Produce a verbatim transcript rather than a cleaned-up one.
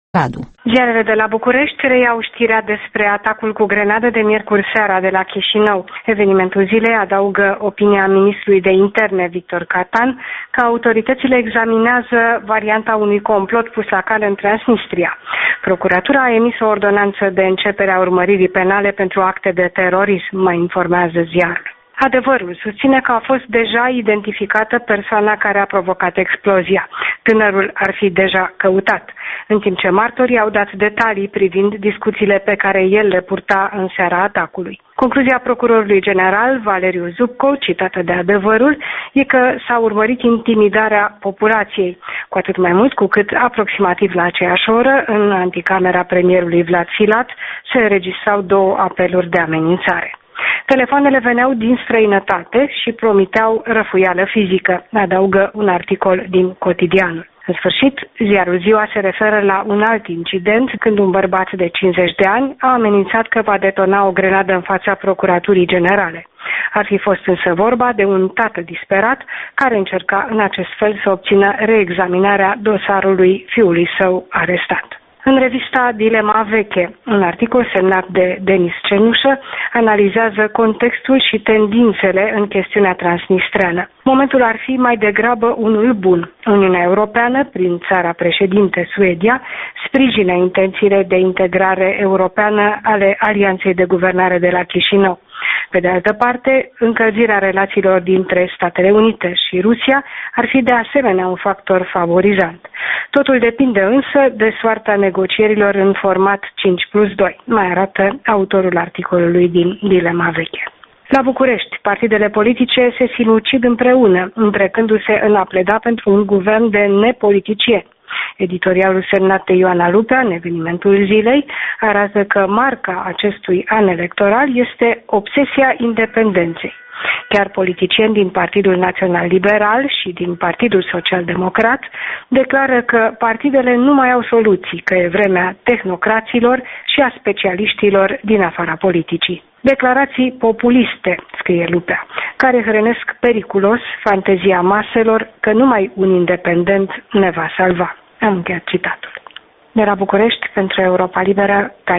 Radu. Ziarele de la București reiau știrea despre atacul cu grenadă de miercuri seara de la Chișinău. Evenimentul zilei adaugă opinia ministrului de interne, Victor Catan, că autoritățile examinează varianta unui complot pus la cale în Transnistria. Procuratura a emis o ordonanță de începere a urmăririi penale pentru acte de terorism, mai informează ziarul. Adevărul susține că a fost deja identificată persoana care a provocat explozia. Tânărul ar fi deja căutat, în timp ce martorii au dat detalii privind discuțiile pe care el le purta în seara atacului. Concluzia procurorului general, Valeriu Zubco, citată de Adevărul, e că s-a urmărit intimidarea populației, cu atât mai mult cu cât aproximativ la aceeași oră, în anticamera premierului Vlad Filat, se înregistrau două apeluri de amenințare. Telefoanele veneau din străinătate și promiteau răfuială fizică, adaugă un articol din Cotidianul. În sfârșit, ziarul Ziua se referă la un alt incident când un bărbat de cincizeci de ani a amenințat că va detona o grenadă în fața Procuraturii Generale. Ar fi fost însă vorba de un tată disperat care încerca în acest fel să obțină reexaminarea dosarului fiului său arestat. În revista Dilema Veche, un articol semnat de Denis Cenușă analizează contextul și tendințele în chestiunea transnistreană. Momentul ar fi mai degrabă unul bun. Uniunea Europeană, prin țara președinte Suedia, sprijină intențiile de integrare europeană ale Alianței de Guvernare de la Chișinău. Pe de altă parte, încălzirea relațiilor dintre Statele Unite și Rusia ar fi de asemenea un factor favorizant. Totul depinde însă de soarta negocierilor în format cinci plus doi, mai arată autorul articolului din Dilema Veche. La București, partidele politice se sinucid împreună, întrecându-se în a pleda pentru un guvern de nepoliticieni. Editorialul semnat de Ioana Lupea, în Evenimentul zilei, arată că marca acestui an electoral este obsesia independenței. Chiar politicieni din Partidul Național Liberal și din Partidul Social Democrat declară că partidele nu mai au soluții, că e vremea tehnocraților și a specialiștilor din afara politicii. Declarații populiste, scrie Lupea, care hrănesc periculos fantezia maselor că numai un independent ne va salva. Am încheiat citatul. De la București, pentru Europa Liberă,